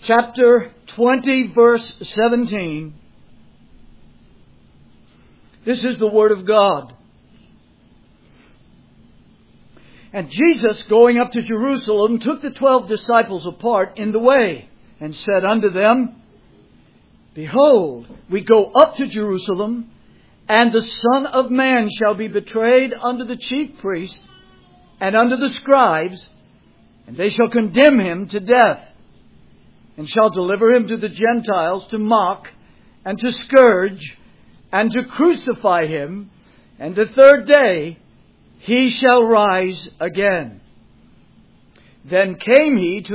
chapter 20, verse 17. This is the Word of God. And Jesus, going up to Jerusalem, took the 12 disciples apart in the way, and said unto them, Behold, we go up to Jerusalem, and the Son of Man shall be betrayed unto the chief priests and unto the scribes, and they shall condemn him to death, and shall deliver him to the Gentiles to mock, and to scourge, and to crucify him, and the third day he shall rise again. Then came to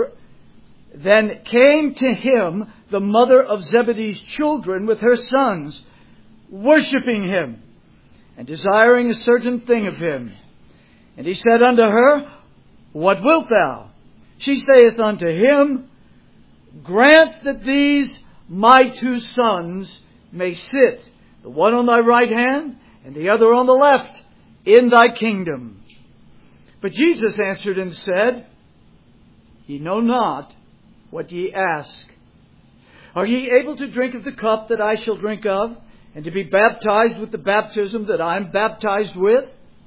him the mother of Zebedee's children with her sons, worshipping him, and desiring a certain thing of him. And he said unto her, What wilt thou? She saith unto him, Grant that these my 2 sons may sit, the one on thy right hand, and the other on the left, in thy kingdom. But Jesus answered and said, Ye know not what ye ask. Are ye able to drink of the cup that I shall drink of, and to be baptized with the baptism that I am baptized with?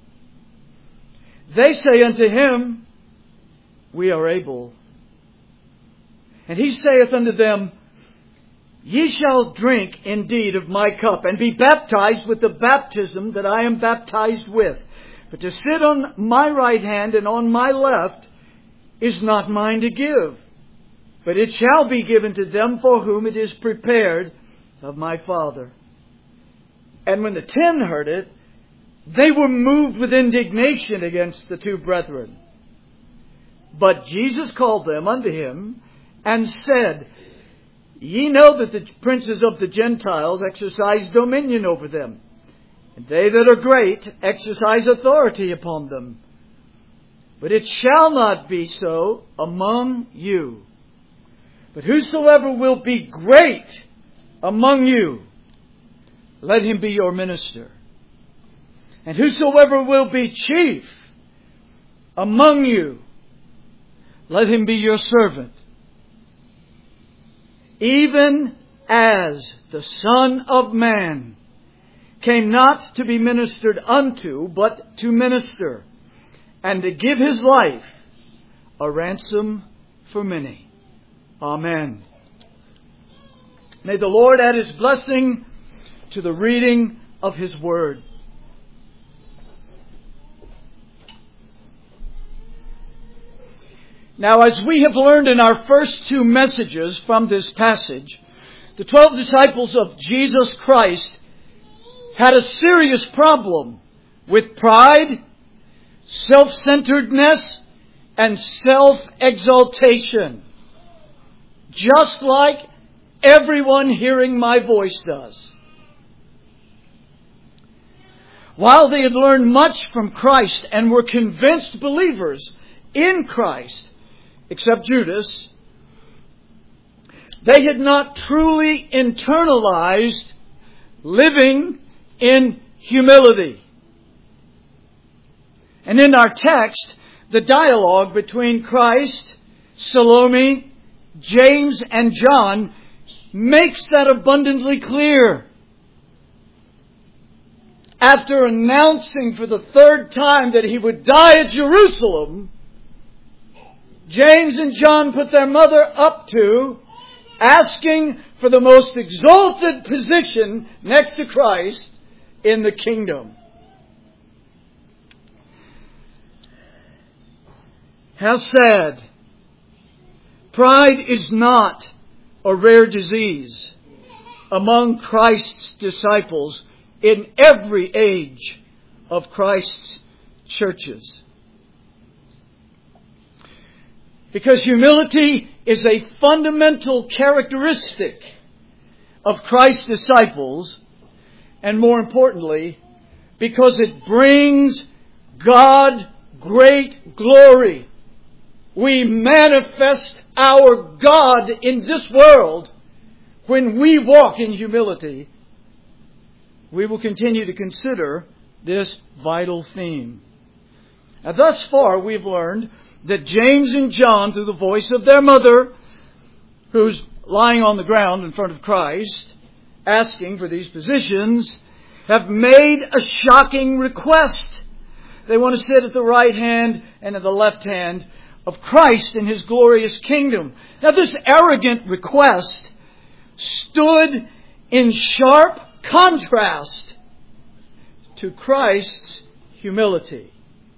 They say unto him, We are able. And he saith unto them, Ye shall drink indeed of my cup, and be baptized with the baptism that I am baptized with. But to sit on my right hand and on my left is not mine to give, but it shall be given to them for whom it is prepared of my Father. And when the 10 heard it, they were moved with indignation against the 2 brethren. But Jesus called them unto him, and said, Ye know that the princes of the Gentiles exercise dominion over them, and they that are great exercise authority upon them. But it shall not be so among you. But whosoever will be great among you, let him be your minister. And whosoever will be chief among you, let him be your servant. Even as the Son of Man came not to be ministered unto, but to minister, and to give his life a ransom for many. Amen. May the Lord add his blessing to the reading of his word. Now, as we have learned in our first 2 messages from this passage, the 12 disciples of Jesus Christ had a serious problem with pride, self-centeredness, and self-exaltation, just like everyone hearing my voice does. While they had learned much from Christ and were convinced believers in Christ, except Judas, they had not truly internalized living in humility. And in our text, the dialogue between Christ, Salome, James, and John makes that abundantly clear. After announcing for the 3rd time that he would die at Jerusalem, James and John put their mother up to asking for the most exalted position next to Christ in the kingdom. How sad. Pride is not a rare disease among Christ's disciples in every age of Christ's churches. Because humility is a fundamental characteristic of Christ's disciples, and more importantly, because it brings God great glory. We manifest our God in this world when we walk in humility. We will continue to consider this vital theme. Now, thus far, we've learned that James and John, through the voice of their mother, who's lying on the ground in front of Christ, asking for these positions, have made a shocking request. They want to sit at the right hand and at the left hand of Christ in His glorious kingdom. Now, this arrogant request stood in sharp contrast to Christ's humility.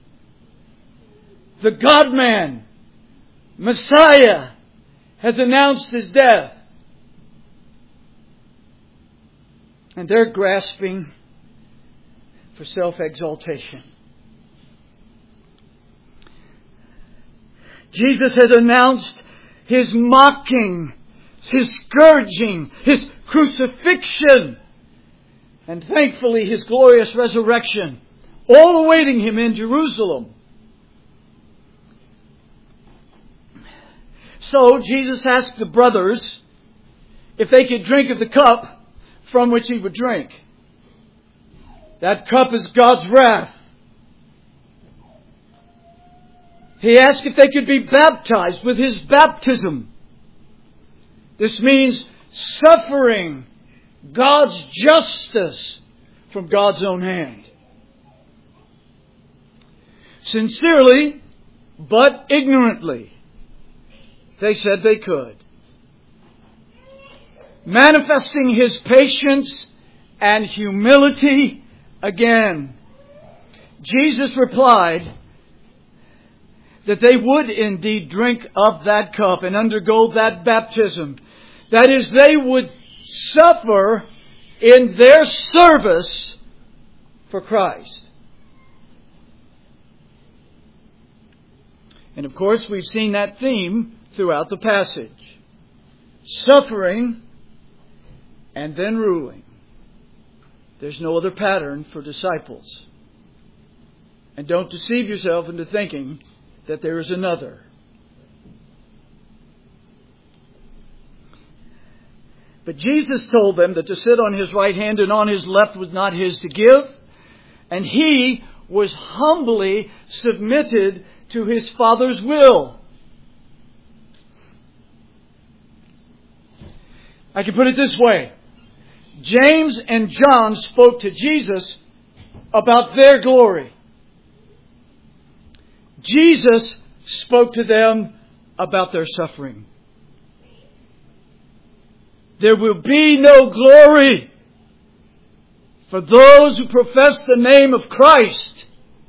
The God-man, Messiah, has announced His death. And they're grasping for self-exaltation. Jesus has announced His mocking, His scourging, His crucifixion, and thankfully His glorious resurrection, all awaiting Him in Jerusalem. So Jesus asked the brothers if they could drink of the cup from which He would drink. That cup is God's wrath. He asked if they could be baptized with His baptism. This means suffering God's justice from God's own hand. Sincerely, but ignorantly, they said they could. Manifesting His patience and humility again, Jesus replied that they would indeed drink of that cup and undergo that baptism. That is, they would suffer in their service for Christ. And of course, we've seen that theme throughout the passage. Suffering and then ruling. There's no other pattern for disciples. And don't deceive yourself into thinking that there is another. But Jesus told them that to sit on His right hand and on His left was not His to give. And He was humbly submitted to His Father's will. I can put it this way. James and John spoke to Jesus about their glory. Jesus spoke to them about their suffering. There will be no glory for those who profess the name of Christ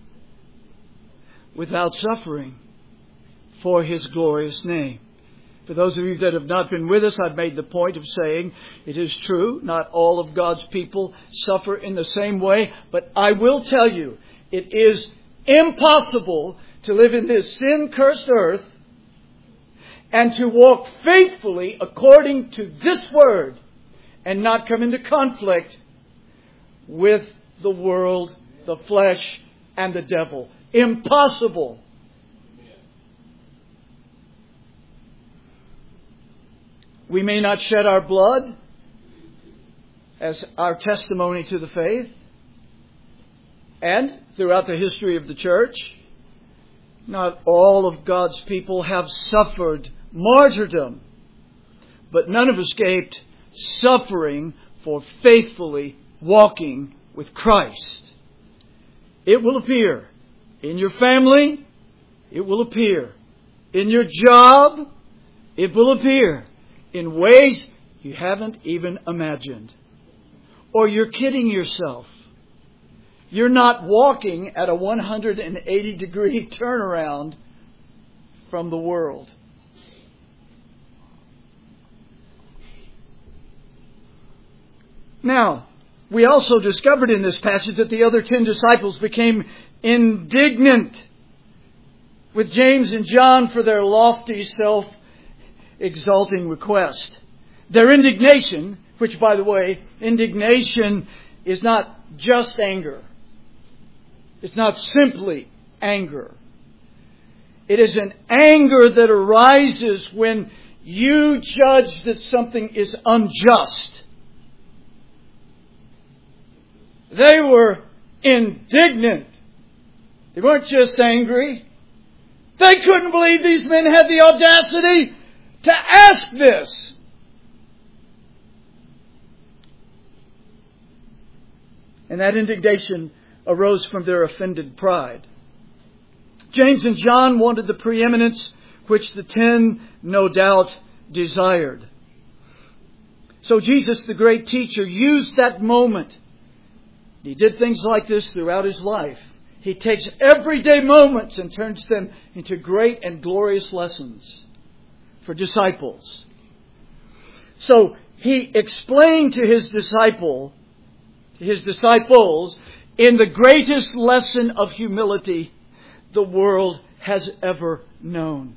without suffering for His glorious name. For those of you that have not been with us, I've made the point of saying it is true, not all of God's people suffer in the same way, but I will tell you, it is impossible to live in this sin-cursed earth and to walk faithfully according to this word and not come into conflict with the world, the flesh, and the devil. Impossible. We may not shed our blood as our testimony to the faith. And throughout the history of the church, not all of God's people have suffered martyrdom. But none have escaped suffering for faithfully walking with Christ. It will appear in your family. It will appear in your job. It will appear in ways you haven't even imagined. Or you're kidding yourself. You're not walking at a 180-degree turnaround from the world. Now, we also discovered in this passage that the other 10 disciples became indignant with James and John for their lofty, self-exalting request. Their indignation, which, by the way, indignation is not just anger. It's not simply anger. It is an anger that arises when you judge that something is unjust. They were indignant. They weren't just angry. They couldn't believe these men had the audacity to ask this? And that indignation arose from their offended pride. James and John wanted the preeminence which the 10 no doubt desired. So Jesus, the great teacher, used that moment. He did things like this throughout His life. He takes everyday moments and turns them into great and glorious lessons for disciples. So He explained to His disciples, in the greatest lesson of humility the world has ever known.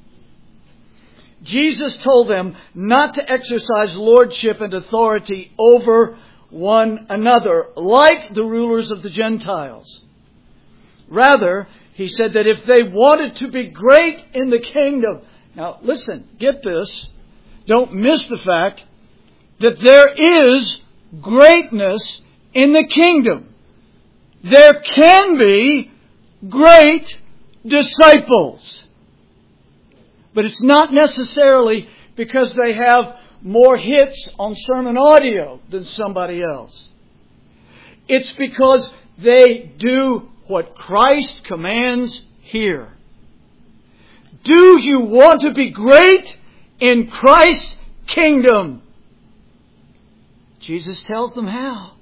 Jesus told them not to exercise lordship and authority over one another, like the rulers of the Gentiles. Rather, He said that if they wanted to be great in the kingdom... Now, listen, get this. Don't miss the fact that there is greatness in the kingdom. There can be great disciples. But it's not necessarily because they have more hits on sermon audio than somebody else. It's because they do what Christ commands here. Do you want to be great in Christ's kingdom? Jesus tells them how.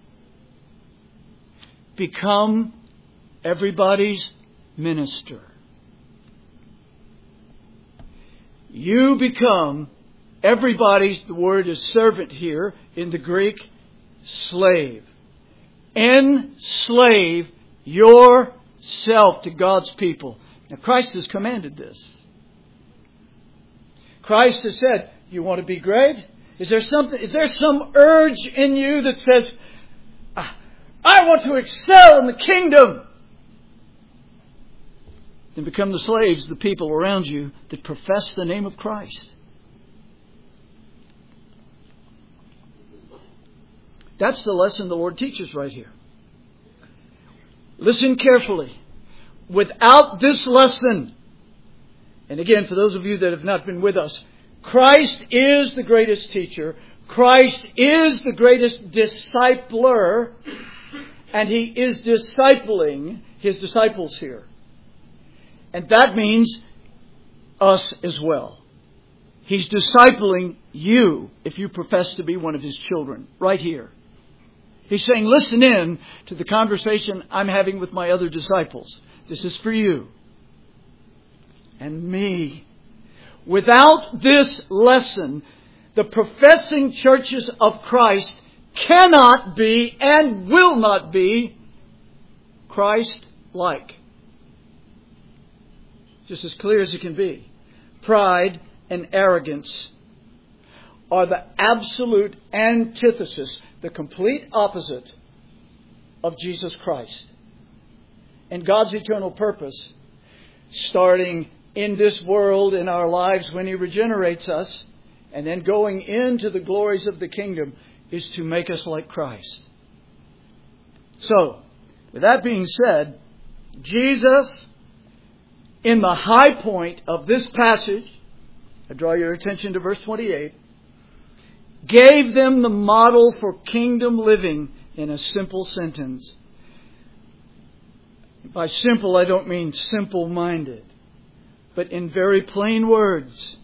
Become everybody's minister. You become everybody's, the word is servant here in the Greek, slave. Enslave yourself to God's people. Now Christ has commanded this. Christ has said, you want to be great? Is there some urge in you that says, I want to excel in the kingdom? Then become the slaves of the people around you that profess the name of Christ. That's the lesson the Lord teaches right here. Listen carefully. Without this lesson, and again, for those of you that have not been with us, Christ is the greatest teacher. Christ is the greatest discipler. And He is discipling His disciples here. And that means us as well. He's discipling you if you profess to be one of His children. Right here. He's saying, listen in to the conversation I'm having with my other disciples. This is for you. And me. Without this lesson, the professing churches of Christ cannot be and will not be Christ-like. Just as clear as it can be. Pride and arrogance are the absolute antithesis, the complete opposite of Jesus Christ. And God's eternal purpose, starting in this world, in our lives when He regenerates us, and then going into the glories of the kingdom, is to make us like Christ. So, with that being said, Jesus, in the high point of this passage, I draw your attention to verse 28, gave them the model for kingdom living in a simple sentence. By simple, I don't mean simple-minded, but in very plain words.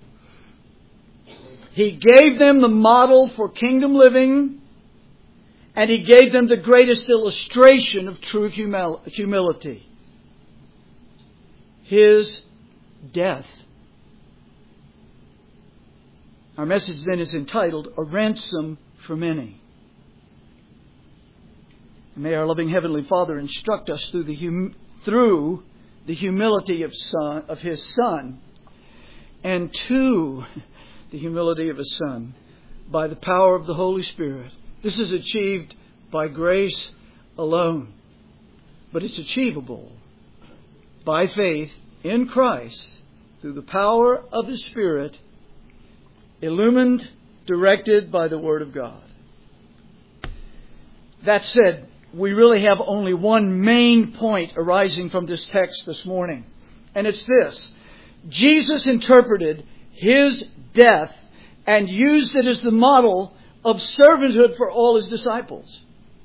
He gave them the model for kingdom living, and He gave them the greatest illustration of true humility. His death. Our message then is entitled, A Ransom for Many. And may our loving Heavenly Father instruct us through the humility of His Son, and to the humility of His Son by the power of the Holy Spirit. This is achieved by grace alone. But it's achievable by faith in Christ through the power of the Spirit, illumined, directed by the Word of God. That said, we really have only one main point arising from this text this morning. And it's this. Jesus interpreted His death and used it as the model of servanthood for all His disciples.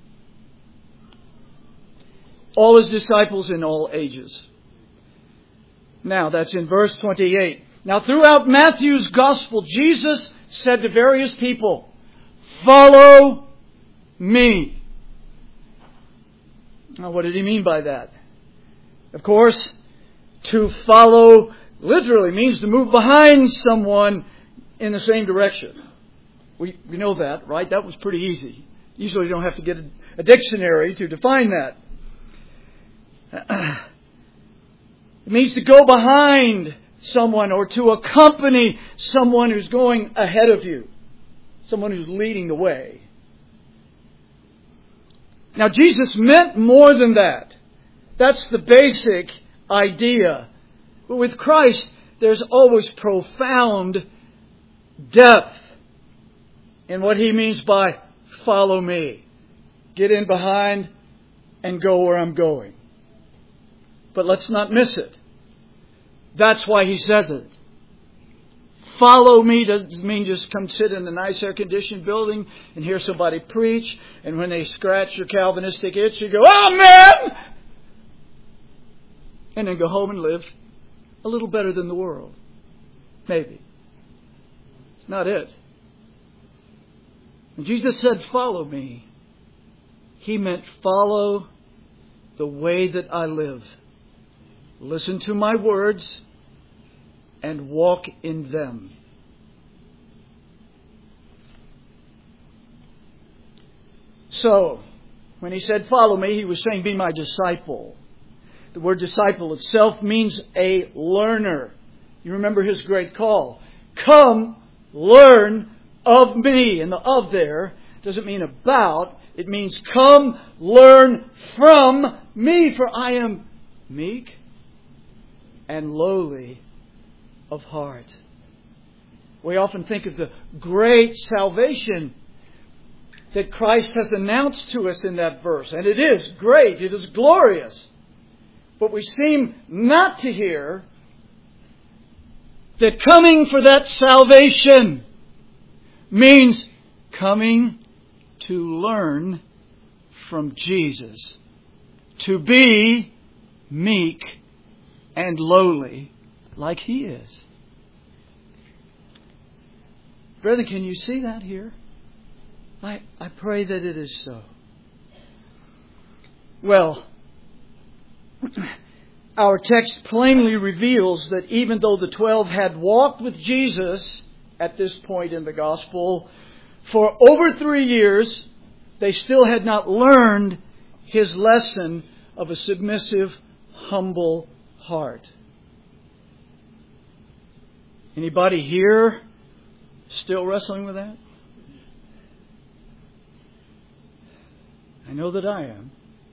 All His disciples in all ages. Now, that's in verse 28. Now, throughout Matthew's Gospel, Jesus said to various people, "Follow me." Now, what did He mean by that? Of course, to follow literally means to move behind someone in the same direction. We know that, right? That was pretty easy. Usually you don't have to get a dictionary to define that. It means to go behind someone or to accompany someone who's going ahead of you. Someone who's leading the way. Now, Jesus meant more than that. That's the basic idea. But with Christ, there's always profound depth in what He means by follow me. Get in behind and go where I'm going. But let's not miss it. That's why He says it. Follow me doesn't mean just come sit in a nice air-conditioned building and hear somebody preach. And when they scratch your Calvinistic itch, you go, "Amen!" And then go home and live a little better than the world. Maybe. It's not it. When Jesus said, "Follow me," He meant follow the way that I live. Listen to my words and walk in them. So, when He said, "Follow me," He was saying, "Be my disciple." The word disciple itself means a learner. You remember His great call. Come, learn of me. And the "of" there doesn't mean about. It means come, learn from me. For I am meek and lowly of heart. We often think of the great salvation that Christ has announced to us in that verse. And it is great. It is glorious. But we seem not to hear that coming for that salvation means coming to learn from Jesus. To be meek and lowly like He is. Brethren, can you see that here? I pray that it is so. Well, our text plainly reveals that even though the 12 had walked with Jesus at this point in the Gospel for over 3 years, they still had not learned His lesson of a submissive, humble heart. Anybody here still wrestling with that? I know that I am.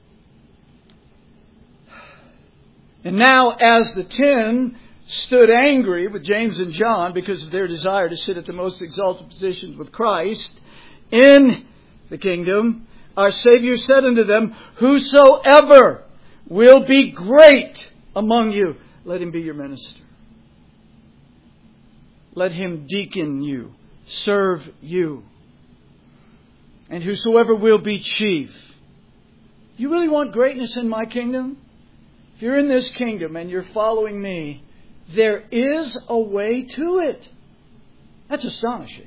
And now, as the 10 stood angry with James and John because of their desire to sit at the most exalted positions with Christ in the kingdom, our Savior said unto them, "Whosoever will be great among you, let him be your minister. Let him deacon you, serve you. And whosoever will be chief." You really want greatness in my kingdom? If you're in this kingdom and you're following me, there is a way to it. That's astonishing.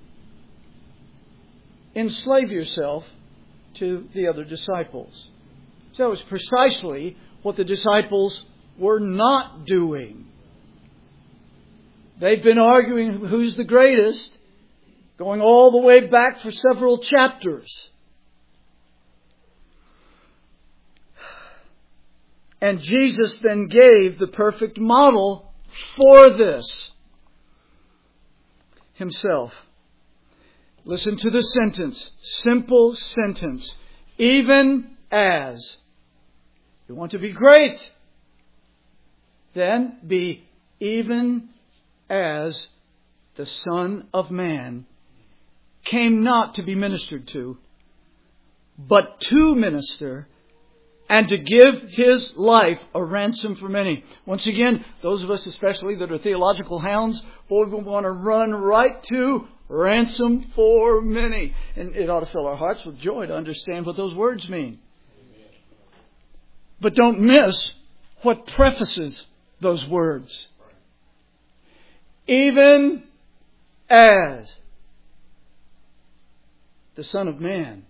Enslave yourself to the other disciples. So it's precisely what the disciples were not doing. They've been arguing who's the greatest, going all the way back for several chapters. And Jesus then gave the perfect model for this Himself. Listen to the sentence. Simple sentence. Even as. You want to be great? Then be even as the Son of Man came not to be ministered to, but to minister and to give His life a ransom for many. Once again, those of us especially that are theological hounds, boy, we want to run right to ransom for many. And it ought to fill our hearts with joy to understand what those words mean. But don't miss what prefaces those words. Even as the Son of Man.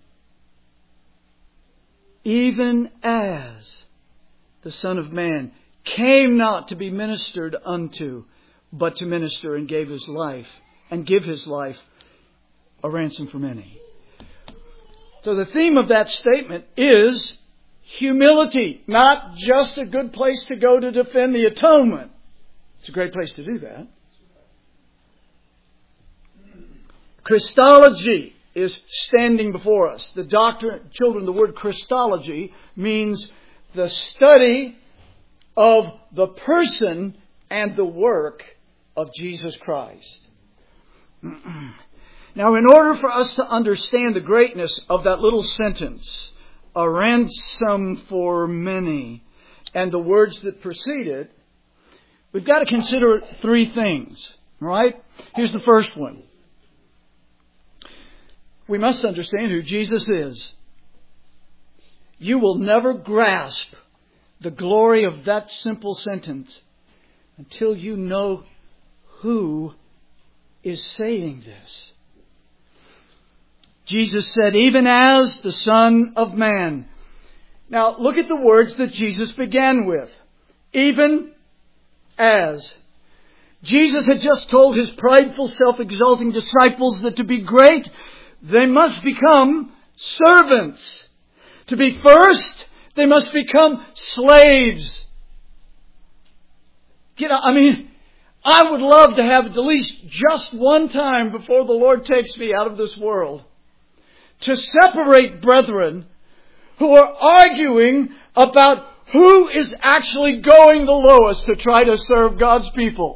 Even as the Son of Man came not to be ministered unto, but to minister and gave His life, and give His life a ransom for many. So the theme of that statement is humility. Not just a good place to go to defend the atonement. It's a great place to do that. Christology is standing before us. The doctrine, children, the word Christology means the study of the person and the work of Jesus Christ. Now, in order for us to understand the greatness of that little sentence, a ransom for many, and the words that precede it, we've got to consider three things. Right? Here's the first one. We must understand who Jesus is. You will never grasp the glory of that simple sentence until you know who is saying this. Jesus said, even as the Son of Man. Now, look at the words that Jesus began with. Even as. Jesus had just told His prideful, self-exalting disciples that to be great, they must become servants. To be first, they must become slaves. I would love to have at least just one time before the Lord takes me out of this world to separate brethren who are arguing about who is actually going the lowest to try to serve God's people.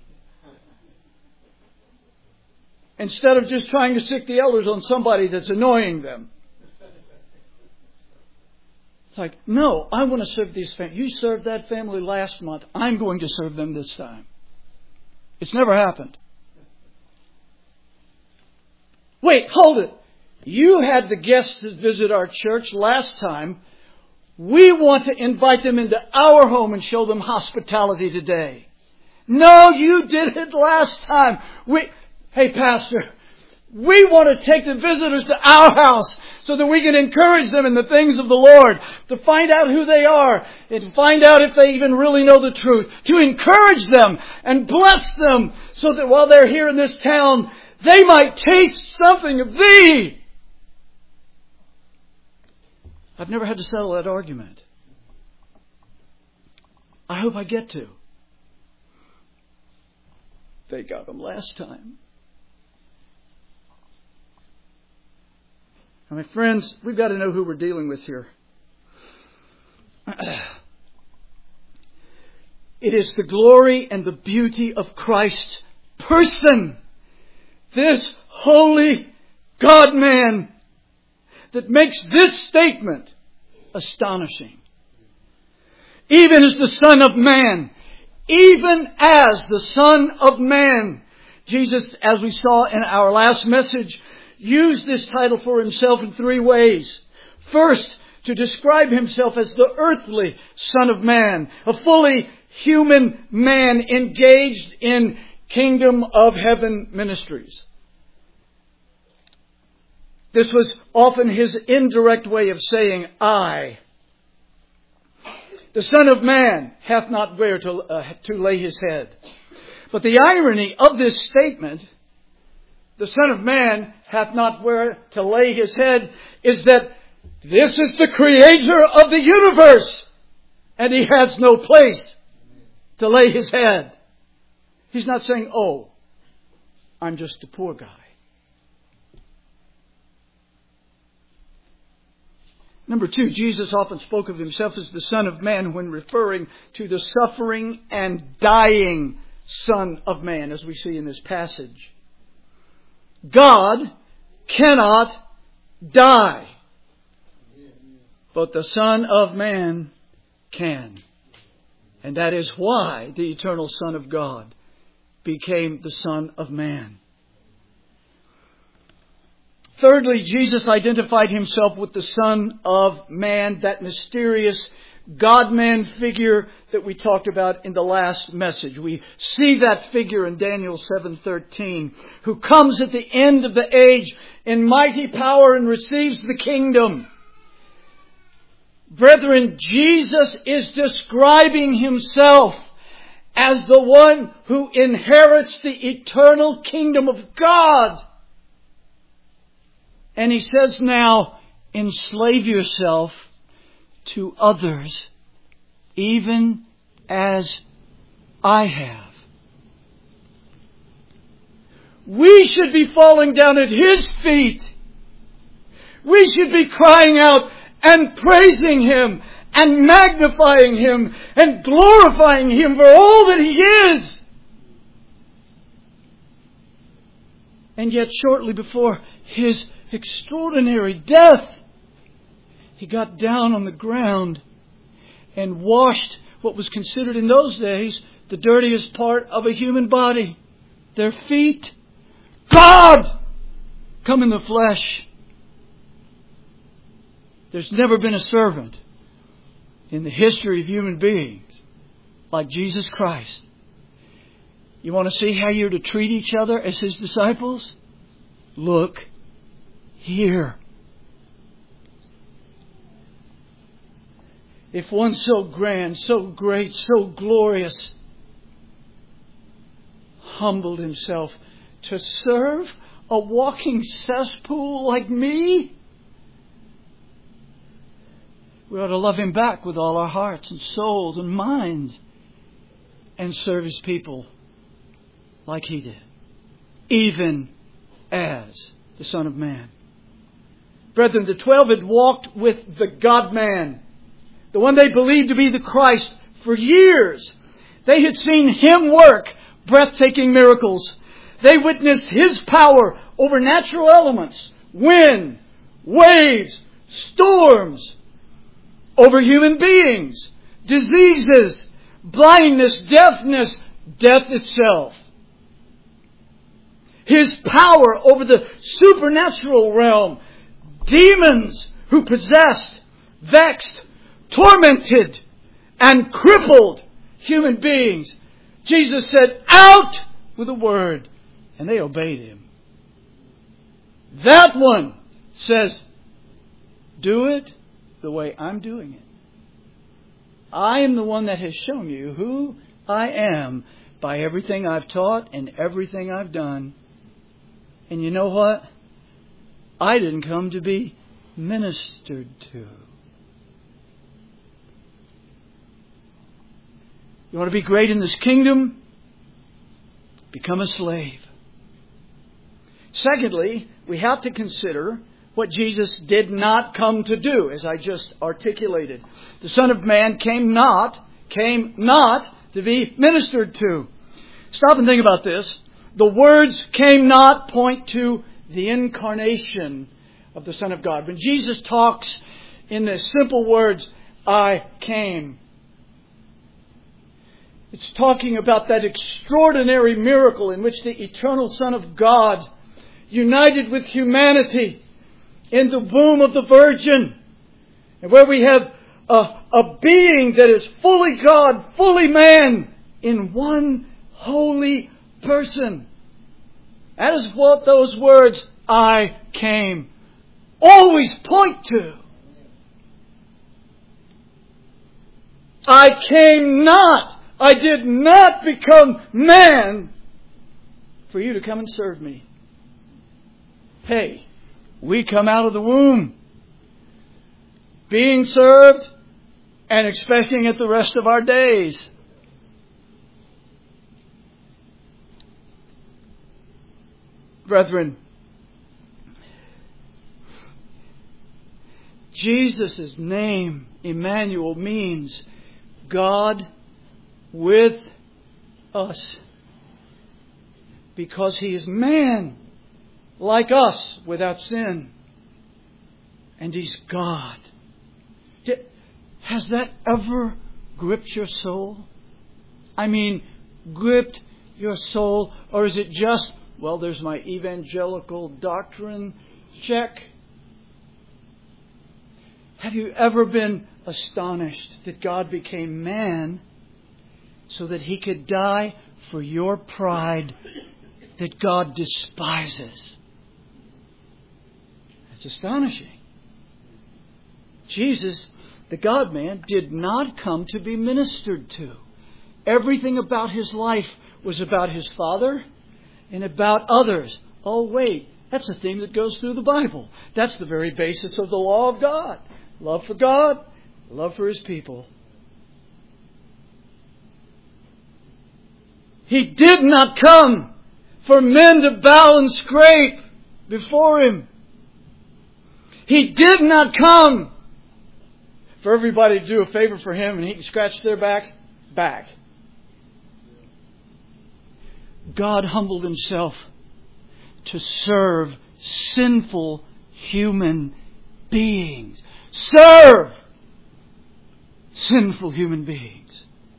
Instead of just trying to sick the elders on somebody that's annoying them. It's like, no, I want to serve these families. You served that family last month. I'm going to serve them this time. It's never happened. Wait, hold it. You had the guests that visit our church last time. We want to invite them into our home and show them hospitality today. No, you did it last time. Hey, Pastor, we want to take the visitors to our house so that we can encourage them in the things of the Lord, to find out who they are, and to find out if they even really know the truth, to encourage them and bless them so that while they're here in this town, they might taste something of Thee. I've never had to settle that argument. I hope I get to. They got them last time. Now, my friends, we've got to know who we're dealing with here. It is the glory and the beauty of Christ's person, this holy God-man, that makes this statement astonishing. Even as the Son of Man, even as the Son of Man. Jesus, as we saw in our last message, used this title for Himself in three ways. First, to describe Himself as the earthly Son of Man, a fully human man engaged in kingdom of heaven ministries. This was often His indirect way of saying, I. The Son of Man hath not where to lay His head. But the irony of this statement, the Son of Man hath not where to lay His head, is that this is the Creator of the universe, and He has no place to lay His head. He's not saying, oh, I'm just a poor guy. Number two, Jesus often spoke of Himself as the Son of Man when referring to the suffering and dying Son of Man, as we see in this passage. God cannot die. but the Son of Man can. And that is why the eternal Son of God became the Son of Man. Thirdly, Jesus identified Himself with the Son of Man, that mysterious God-man figure that we talked about in the last message. We see that figure in Daniel 7:13, who comes at the end of the age in mighty power and receives the kingdom. Brethren, Jesus is describing Himself as the one who inherits the eternal kingdom of God. And He says now, enslave yourself to others, even as I have. We should be falling down at His feet. We should be crying out and praising Him and magnifying Him and glorifying Him for all that He is. And yet shortly before His extraordinary death, He got down on the ground and washed what was considered in those days the dirtiest part of a human body, their feet. God, come in the flesh. There's never been a servant in the history of human beings like Jesus Christ. You want to see how you're to treat each other as His disciples? Look here. If one so grand, so great, so glorious humbled Himself to serve a walking cesspool like me, we ought to love Him back with all our hearts and souls and minds and serve His people like He did, even as the Son of Man. Brethren, the 12 had walked with the God-man, the one they believed to be the Christ, for years. They had seen Him work breathtaking miracles. They witnessed His power over natural elements, wind, waves, storms, over human beings, diseases, blindness, deafness, death itself. His power over the supernatural realm, demons who possessed, vexed, tormented, and crippled human beings. Jesus said, out with a word, and they obeyed Him. That one says, do it the way I'm doing it. I am the one that has shown you who I am by everything I've taught and everything I've done. And you know what? I didn't come to be ministered to. You want to be great in this kingdom? Become a slave. Secondly, we have to consider what Jesus did not come to do, as I just articulated. The Son of Man came not to be ministered to. Stop and think about this. The words came not point to the incarnation of the Son of God. When Jesus talks in the simple words, I came, it's talking about that extraordinary miracle in which the eternal Son of God united with humanity in the womb of the Virgin, and where we have a being that is fully God, fully man, in one holy person. That is what those words, I came, always point to. I came not, I did not become man for you to come and serve me. Hey, we come out of the womb being served and expecting it the rest of our days. Brethren, Jesus' name, Emmanuel, means God with us, because He is man like us without sin. And He's God. Has that ever gripped your soul? I mean, gripped your soul? Or is it just, well, there's my evangelical doctrine, check? Have you ever been astonished that God became man so that He could die for your pride that God despises? That's astonishing. Jesus, the God-man, did not come to be ministered to. Everything about His life was about His Father and about others. Oh, wait, that's a theme that goes through the Bible. That's the very basis of the law of God. Love for God, love for His people. He did not come for men to bow and scrape before Him. He did not come for everybody to do a favor for Him and He can scratch their back. God humbled Himself to serve sinful human beings. Serve sinful human beings.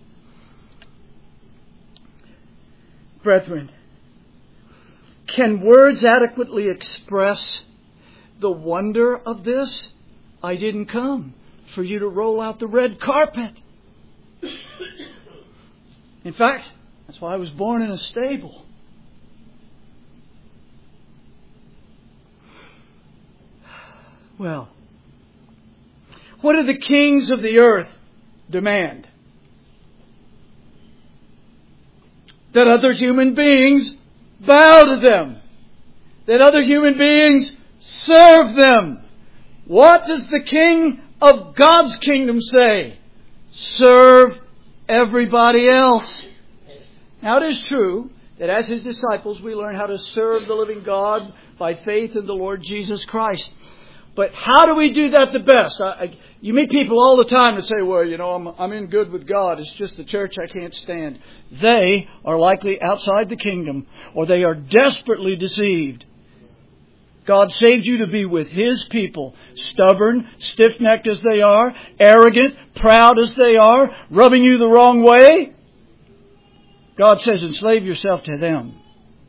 Brethren, can words adequately express the wonder of this? I didn't come for you to roll out the red carpet. In fact, that's why I was born in a stable. Well, what do the kings of the earth demand? That other human beings bow to them. That other human beings serve them. What does the king of God's kingdom say? Serve everybody else. Now it is true that as His disciples we learn how to serve the living God by faith in the Lord Jesus Christ. But how do we do that the best? You meet people all the time that say, well, you know, I'm in good with God. It's just the church I can't stand. They are likely outside the kingdom, or they are desperately deceived. God saved you to be with His people, stubborn, stiff-necked as they are, arrogant, proud as they are, rubbing you the wrong way. God says, enslave yourself to them.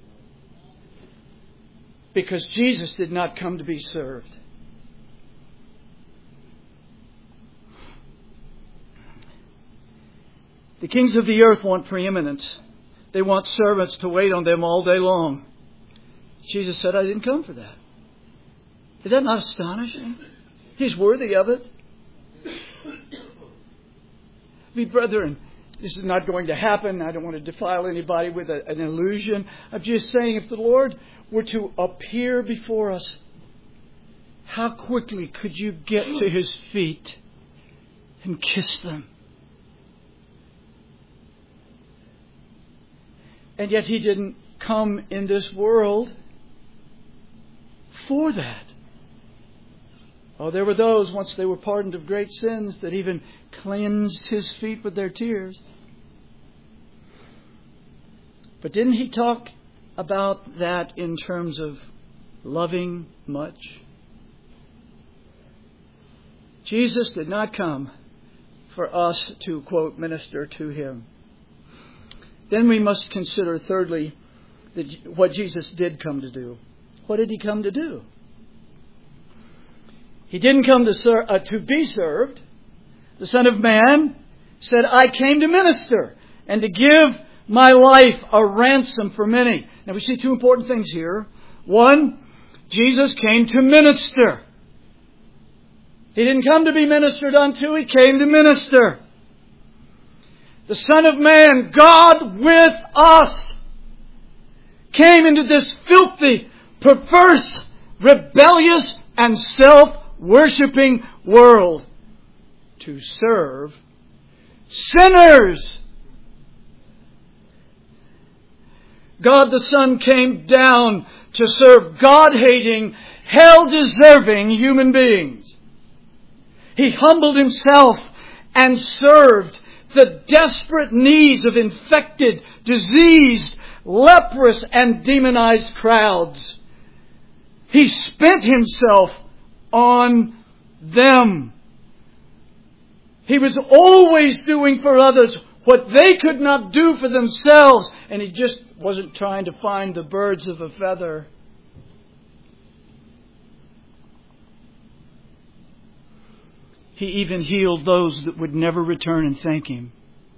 Because Jesus did not come to be served. The kings of the earth want preeminence. They want servants to wait on them all day long. Jesus said, I didn't come for that. Is that not astonishing? He's worthy of it. Brethren, this is not going to happen. I don't want to defile anybody with an illusion. I'm just saying, if the Lord were to appear before us, how quickly could you get to His feet and kiss them? And yet He didn't come in this world for that. Oh, there were those, once they were pardoned of great sins, that even cleansed His feet with their tears. But didn't He talk about that in terms of loving much? Jesus did not come for us to, quote, minister to Him. Then we must consider, thirdly, what Jesus did come to do. What did He come to do? He didn't come to be served. The Son of Man said, I came to minister and to give my life a ransom for many. Now we see two important things here. One, Jesus came to minister. He didn't come to be ministered unto. He came to minister. The Son of Man, God with us, came into this filthy, perverse, rebellious, and self-worshipping world to serve sinners. God the Son came down to serve God-hating, hell-deserving human beings. He humbled Himself and served the desperate needs of infected, diseased, leprous, and demonized crowds. He spent Himself on them. He was always doing for others what they could not do for themselves. And He just wasn't trying to find the birds of a feather. He even healed those that would never return and thank Him.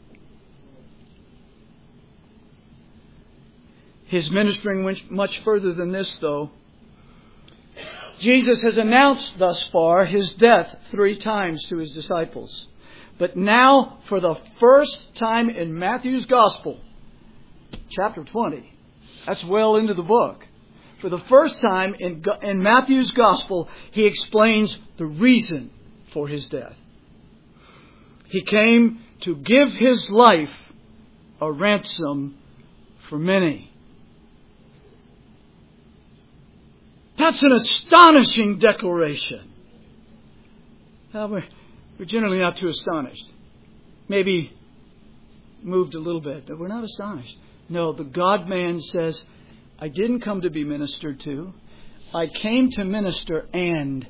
His ministering went much further than this, though. Jesus has announced thus far His death 3 times to His disciples. But now, for the first time in Matthew's Gospel, chapter 20, that's well into the book. For the first time in Matthew's Gospel, He explains the reason for His death. He came to give His life a ransom for many. That's an astonishing declaration. We're generally not too astonished. Maybe moved a little bit, but we're not astonished. No, the God-man says, I didn't come to be ministered to. I came to minister and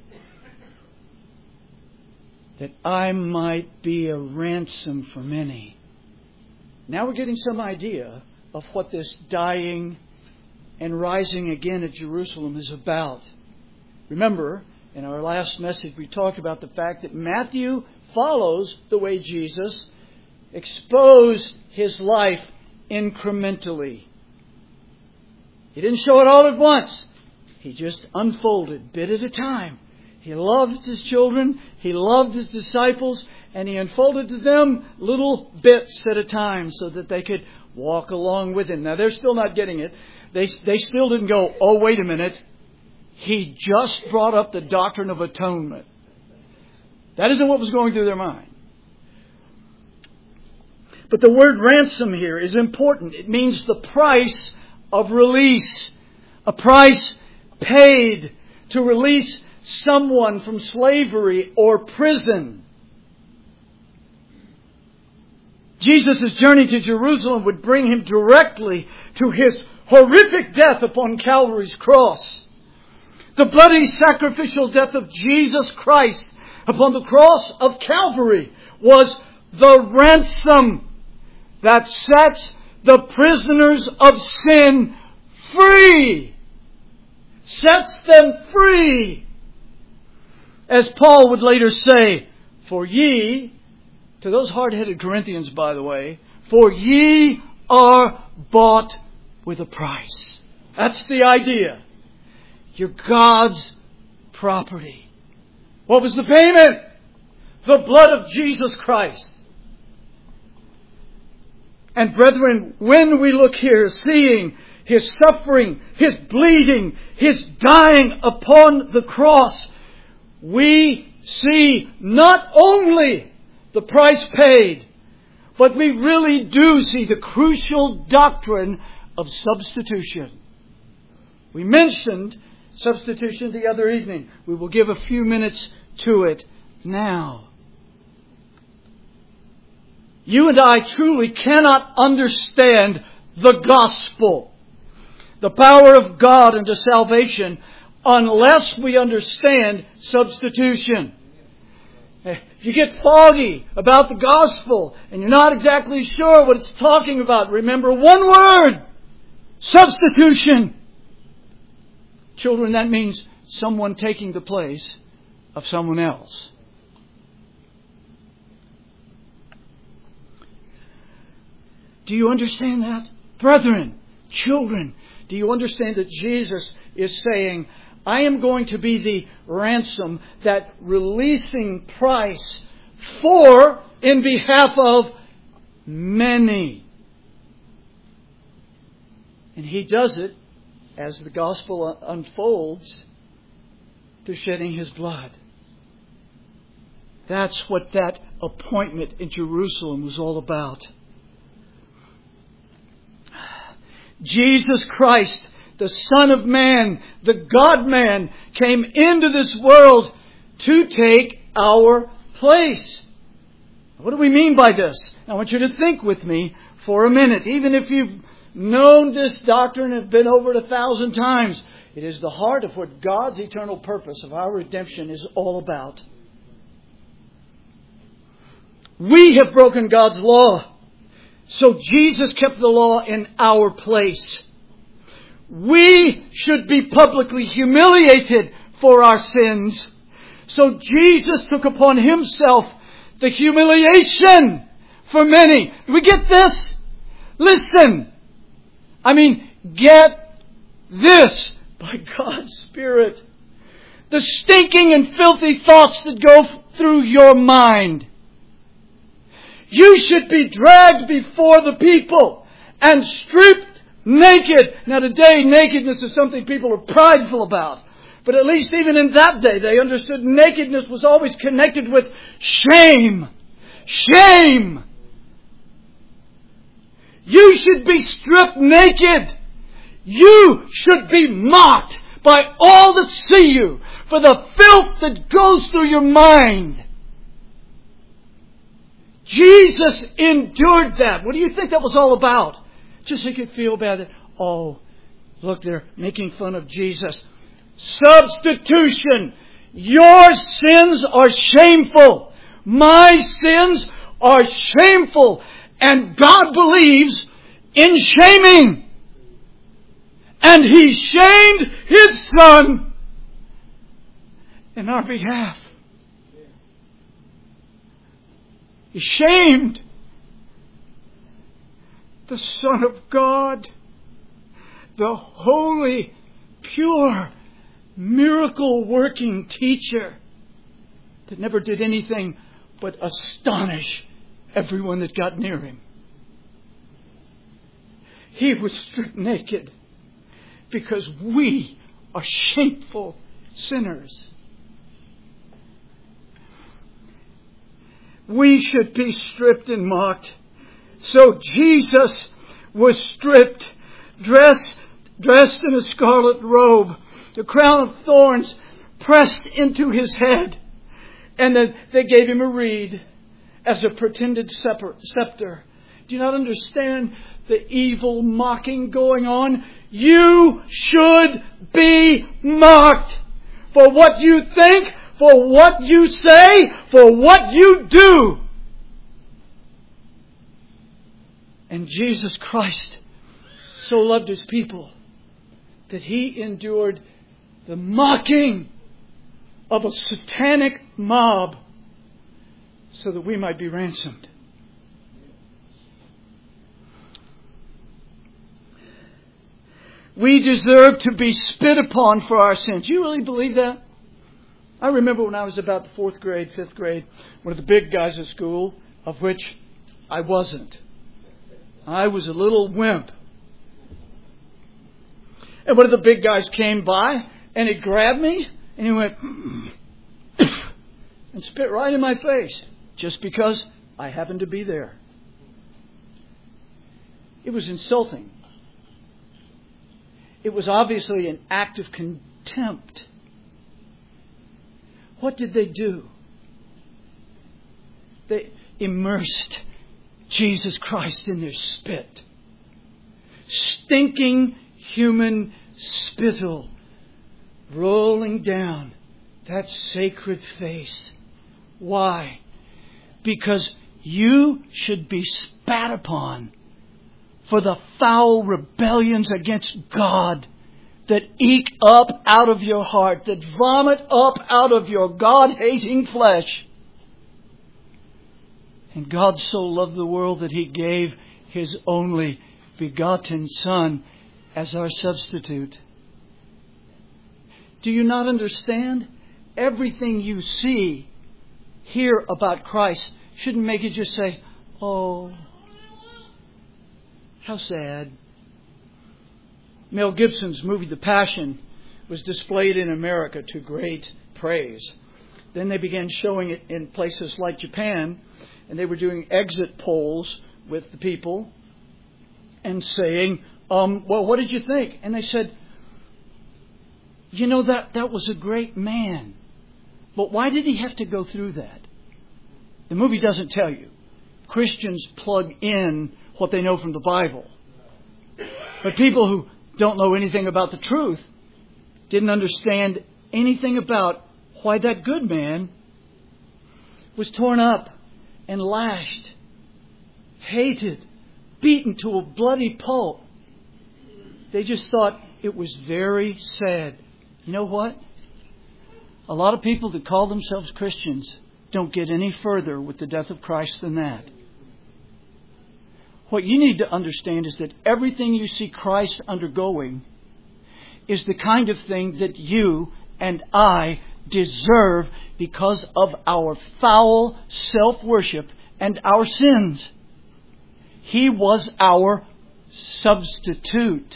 that I might be a ransom for many. Now we're getting some idea of what this dying and rising again at Jerusalem is about. Remember, in our last message we talked about the fact that Matthew follows the way Jesus exposed His life incrementally. He didn't show it all at once. He just unfolded bit at a time. He loved His children, He loved His disciples, and He unfolded to them little bits at a time so that they could walk along with Him. Now they're still not getting it. They still didn't go, oh, wait a minute. He just brought up the doctrine of atonement. That isn't what was going through their mind. But the word ransom here is important. It means the price of release. A price paid to release someone from slavery or prison. Jesus' journey to Jerusalem would bring Him directly to His horrific death upon Calvary's cross. The bloody sacrificial death of Jesus Christ upon the cross of Calvary was the ransom that sets the prisoners of sin free. Sets them free. As Paul would later say, for ye, to those hard-headed Corinthians, by the way, for ye are bought with a price. That's the idea. You're God's property. What was the payment? The blood of Jesus Christ. And brethren, when we look here, seeing His suffering, His bleeding, His dying upon the cross, we see not only the price paid, but we really do see the crucial doctrine of substitution. We mentioned substitution the other evening. We will give a few minutes to it now. You and I truly cannot understand the gospel, the power of God unto salvation, unless we understand substitution. If you get foggy about the gospel and you're not exactly sure what it's talking about, remember one word: substitution. Children, that means someone taking the place of someone else. Do you understand that? Brethren, children, do you understand that Jesus is saying, I am going to be the ransom, that releasing price for, in behalf of many. And He does it, as the gospel unfolds, through shedding His blood. That's what that appointment in Jerusalem was all about. Jesus Christ, the Son of Man, the God-man, came into this world to take our place. What do we mean by this? I want you to think with me for a minute. Even if you've known this doctrine and been over it 1,000 times, it is the heart of what God's eternal purpose of our redemption is all about. We have broken God's law. So Jesus kept the law in our place. We should be publicly humiliated for our sins. So Jesus took upon Himself the humiliation for many. Do we get this? Listen. Get this by God's Spirit. The stinking and filthy thoughts that go through your mind. You should be dragged before the people and stripped naked. Now today, nakedness is something people are prideful about. But at least even in that day, they understood nakedness was always connected with shame. Shame! You should be stripped naked. You should be mocked by all that see you for the filth that goes through your mind. Jesus endured that. What do you think that was all about? Just so you could feel bad that, oh, look, they're making fun of Jesus. Substitution. Your sins are shameful. My sins are shameful. And God believes in shaming. And He shamed His Son in our behalf. He shamed the Son of God, the holy, pure, miracle-working teacher that never did anything but astonish everyone that got near Him. He was stripped naked because we are shameful sinners. We should be stripped and mocked. So Jesus was stripped, dressed in a scarlet robe, the crown of thorns pressed into His head, and then they gave Him a reed as a pretended scepter. Do you not understand the evil mocking going on? You should be mocked for what you think, for what you say, for what you do. And Jesus Christ so loved His people that He endured the mocking of a satanic mob so that we might be ransomed. We deserve to be spit upon for our sins. Do you really believe that? I remember when I was about the 4th grade, 5th grade, one of the big guys at school, of which I wasn't. I was a little wimp. And one of the big guys came by and he grabbed me and he went and spit right in my face just because I happened to be there. It was insulting. It was obviously an act of contempt. What did they do? They immersed Jesus Christ in their spit. Stinking human spittle rolling down that sacred face. Why? Because you should be spat upon for the foul rebellions against God that eke up out of your heart, that vomit up out of your God-hating flesh. And God so loved the world that He gave His only begotten Son as our substitute. Do you not understand? Everything you see, hear about Christ shouldn't make you just say, oh, how sad. Mel Gibson's movie The Passion was displayed in America to great praise. Then they began showing it in places like Japan, and they were doing exit polls with the people and saying, well, what did you think? And they said, you know, that was a great man. But why did he have to go through that? The movie doesn't tell you. Christians plug in what they know from the Bible. But people who don't know anything about the truth didn't understand anything about why that good man was torn up and lashed, hated, beaten to a bloody pulp. They just thought it was very sad. You know what? A lot of people that call themselves Christians don't get any further with the death of Christ than that. What you need to understand is that everything you see Christ undergoing is the kind of thing that you and I deserve because of our foul self-worship and our sins. He was our substitute.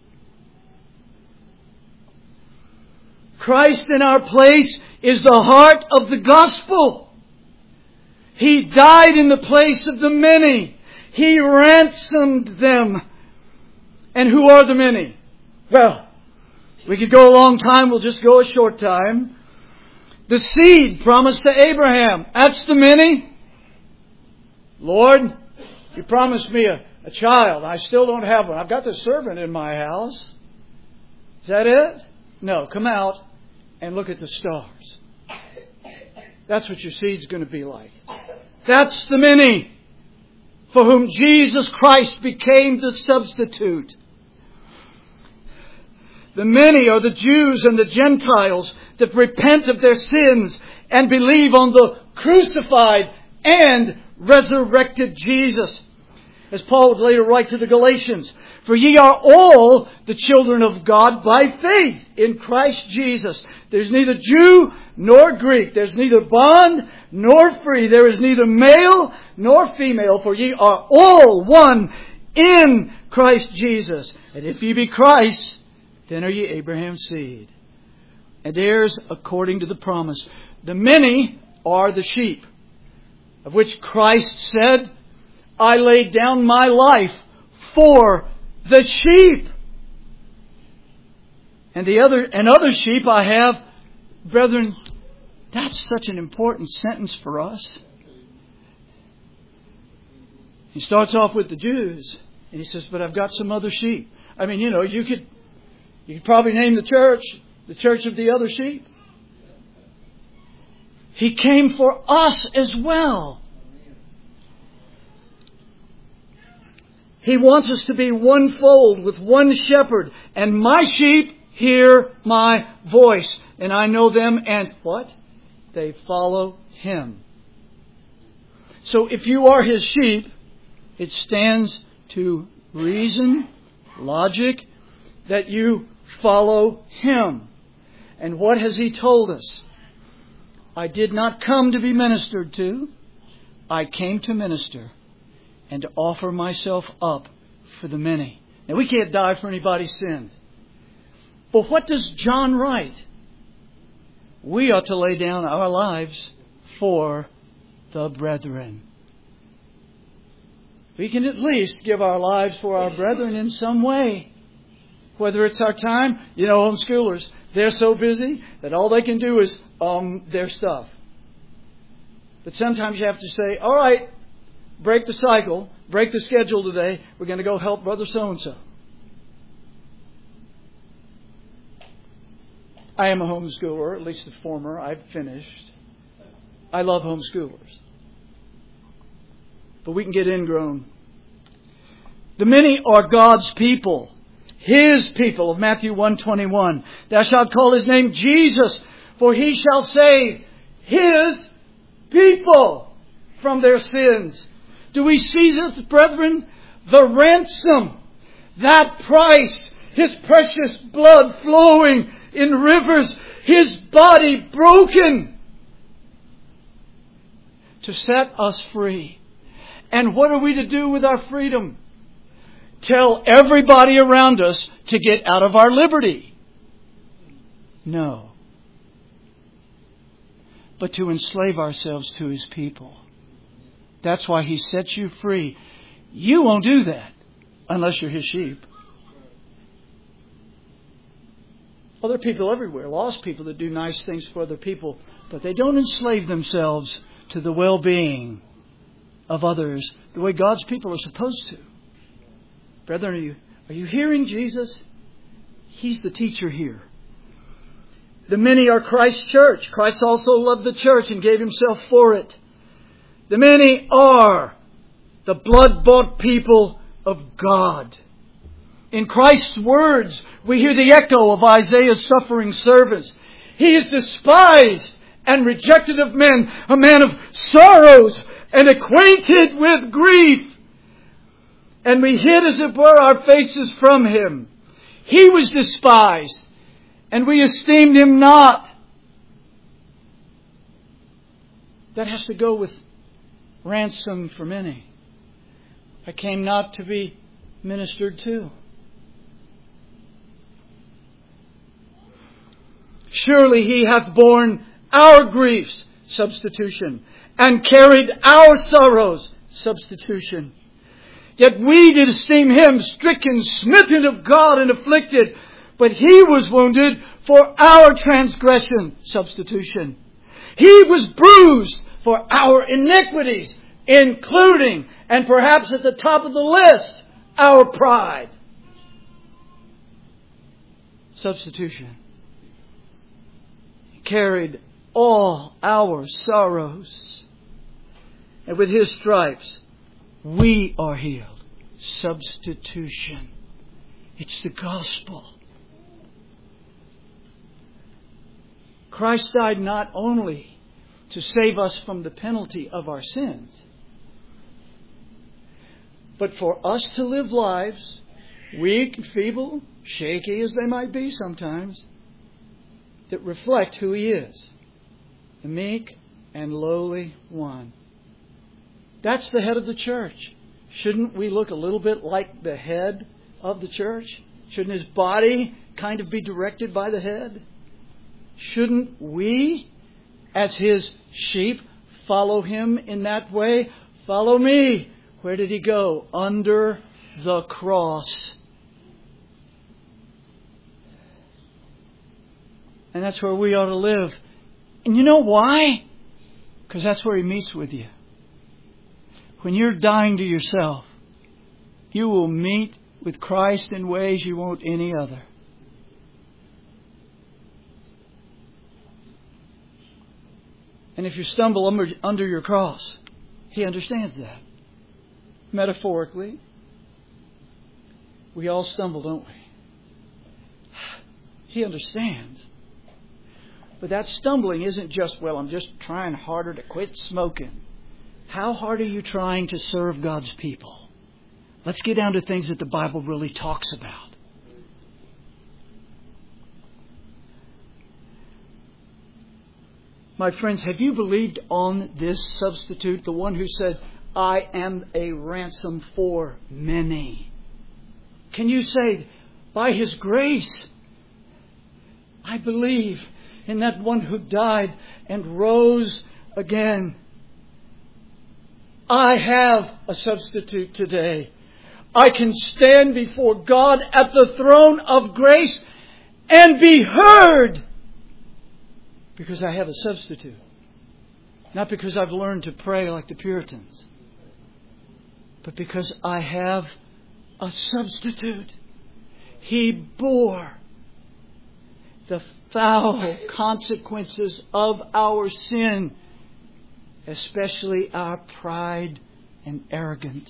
Christ in our place is the heart of the gospel. He died in the place of the many. He ransomed them. And who are the many? Well, we could go a long time. We'll just go a short time. The seed promised to Abraham. That's the many. Lord, you promised me a child. I still don't have one. I've got the servant in my house. Is that it? No, come out and look at the stars. That's what your seed's going to be like. That's the many for whom Jesus Christ became the substitute. The many are the Jews and the Gentiles that repent of their sins and believe on the crucified and resurrected Jesus. As Paul would later write to the Galatians, for ye are all the children of God by faith in Christ Jesus. There's neither Jew nor Greek. There's neither bond nor free. There is neither male nor female, for ye are all one in Christ Jesus. And if ye be Christ, then are ye Abraham's seed, and heirs according to the promise. The many are the sheep, of which Christ said, I laid down my life for the sheep. And other sheep I have. Brethren, that's such an important sentence for us. He starts off with the Jews, and he says, but I've got some other sheep. I mean, you could probably name the church of the other sheep. He came for us as well. He wants us to be one fold with one shepherd. And my sheep hear my voice. And I know them and what? They follow Him. So if you are His sheep, it stands to reason, logic, that you follow Him. And what has He told us? I did not come to be ministered to. I came to minister and to offer myself up for the many. Now, we can't die for anybody's sin. But what does John write? We ought to lay down our lives for the brethren. We can at least give our lives for our brethren in some way. Whether it's our time, homeschoolers, they're so busy that all they can do is their stuff. But sometimes you have to say, all right, break the cycle, break the schedule today. We're going to go help brother so-and-so. I am a homeschooler, at least the former. I've finished. I love homeschoolers. But we can get ingrown. The many are God's people. His people of Matthew 1:21. Thou shalt call His name Jesus, for He shall save His people from their sins. Do we see this, brethren? The ransom, that price, His precious blood flowing in rivers, His body broken to set us free. And what are we to do with our freedom? Tell everybody around us to get out of our liberty? No. But to enslave ourselves to His people. That's why He sets you free. You won't do that unless you're His sheep. Well, there are people everywhere, lost people that do nice things for other people, but they don't enslave themselves to the well-being of others the way God's people are supposed to. Brethren, are you hearing Jesus? He's the teacher here. The many are Christ's church. Christ also loved the church and gave Himself for it. The many are the blood-bought people of God. In Christ's words, we hear the echo of Isaiah's suffering servants. He is despised and rejected of men, a man of sorrows and acquainted with grief. And we hid, as it were, our faces from Him. He was despised, and we esteemed Him not. That has to go with ransom for many. I came not to be ministered to. Surely He hath borne our griefs, substitution, and carried our sorrows, substitution. Yet we did esteem Him stricken, smitten of God, and afflicted. But He was wounded for our transgression, substitution. He was bruised for our iniquities, including, and perhaps at the top of the list, our pride. Substitution. He carried all our sorrows. And with His stripes, we are healed. Substitution. It's the gospel. Christ died not only to save us from the penalty of our sins, but for us to live lives, weak, feeble, shaky as they might be sometimes, that reflect who He is, the meek and lowly one. That's the head of the church. Shouldn't we look a little bit like the head of the church? Shouldn't His body kind of be directed by the head? Shouldn't we, as His sheep, follow Him in that way? Follow me. Where did He go? Under the cross. And that's where we ought to live. And you know why? Because that's where He meets with you. When you're dying to yourself, you will meet with Christ in ways you won't any other. And if you stumble under your cross, He understands that. Metaphorically, we all stumble, don't we? He understands. But that stumbling isn't just, well, I'm just trying harder to quit smoking. How hard are you trying to serve God's people? Let's get down to things that the Bible really talks about. My friends, have you believed on this substitute, the one who said, I am a ransom for many? Can you say, by His grace, I believe in that one who died and rose again? I have a substitute today. I can stand before God at the throne of grace and be heard because I have a substitute. Not because I've learned to pray like the Puritans, but because I have a substitute. He bore the foul consequences of our sin, especially our pride and arrogance.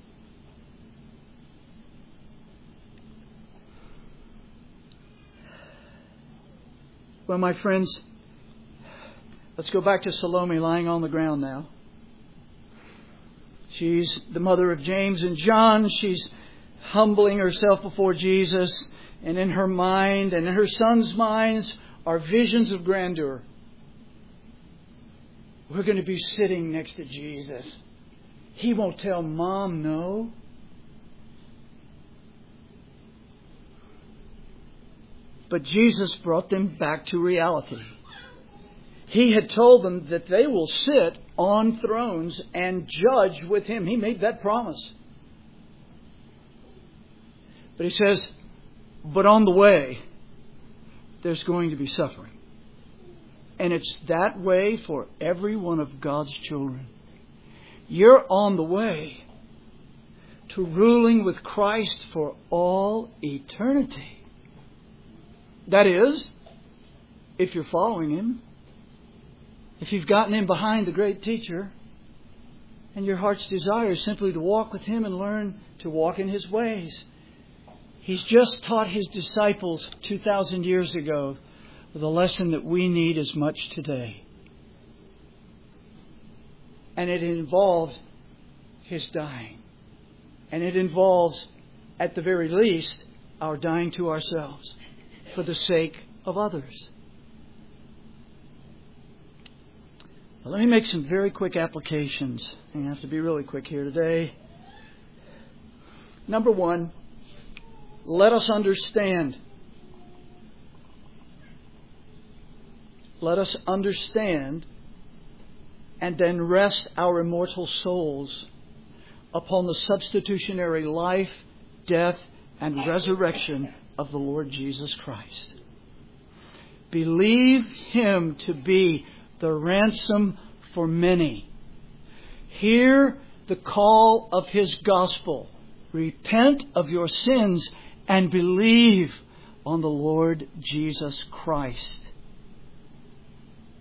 Well, my friends, let's go back to Salome lying on the ground now. She's the mother of James and John. She's humbling herself before Jesus. And in her mind and in her son's minds are visions of grandeur. We're going to be sitting next to Jesus. He won't tell Mom no. But Jesus brought them back to reality. He had told them that they will sit on thrones and judge with Him. He made that promise. But He says, but on the way, there's going to be suffering. And it's that way for every one of God's children. You're on the way to ruling with Christ for all eternity. That is, if you're following Him. If you've gotten in behind the great teacher, And your heart's desire is simply to walk with Him and learn to walk in His ways. He's just taught His disciples 2,000 years ago with a lesson that we need as much today. And it involved His dying. And it involves, at the very least, our dying to ourselves for the sake of others. Well, let me make some very quick applications. I have to be really quick here today. Number one, let us understand. Let us understand and then rest our immortal souls upon the substitutionary life, death, and resurrection of the Lord Jesus Christ. Believe Him to be the ransom for many. Hear the call of His gospel. Repent of your sins and believe on the Lord Jesus Christ.